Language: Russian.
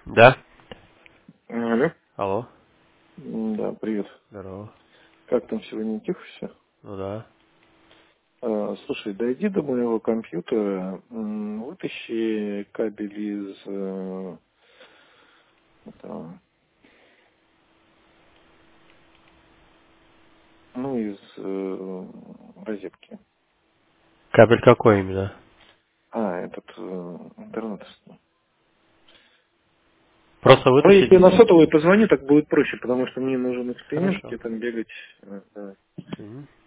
Да? Алло. Алло. Да, привет. Здорово. Как там сегодня тихо все? Ну да. Слушай, дойди до моего компьютера, вытащи кабель из, этого, из розетки. Кабель какой именно? Этот интернет. Просто Ну, если на вытащить. сотовый позвони, так будет проще, потому что мне нужен эксперимент, Хорошо. где там бегать. Давай. Мгм.